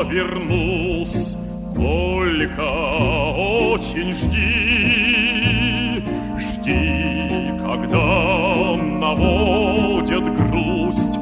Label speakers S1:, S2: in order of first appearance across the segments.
S1: вернусь, только очень жди, жди, когда наводят грусть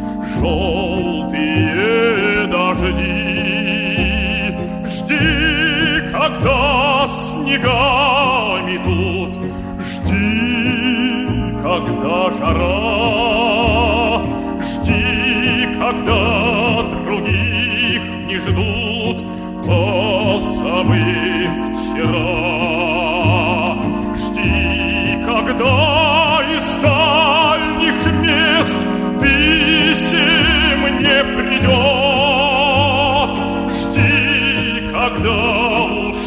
S1: желтые дожди, жди, когда снегами тут, жди, когда жара, жди, когда других не ждут, позабыв вчера. Жди, когда из дальних мест писем не придет. Жди, когда уж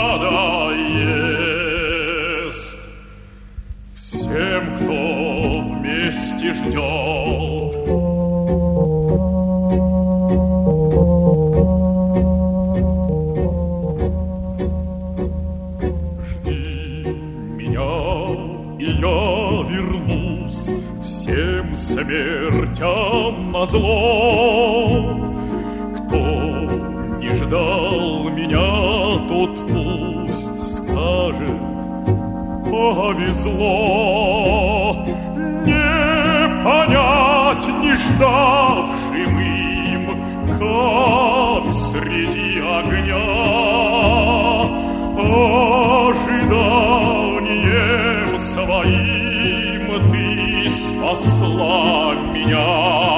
S1: надоест всем, кто вместе ждет. И я вернусь всем смертям назло. Кто не ждал меня, тот пусть скажет: повезло. Не понять не ждавшим им, как среди огня ожиданием своим ты спасла меня.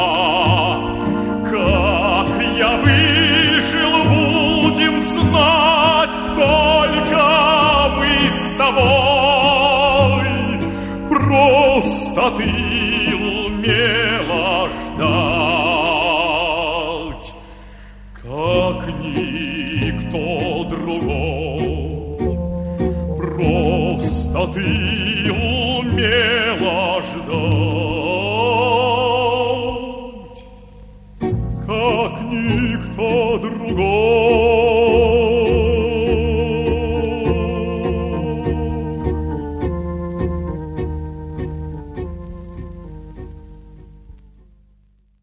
S1: Как я выжил, будем знать только мы с тобой. Просто ты умела ждать, как никто другой. Просто ты умела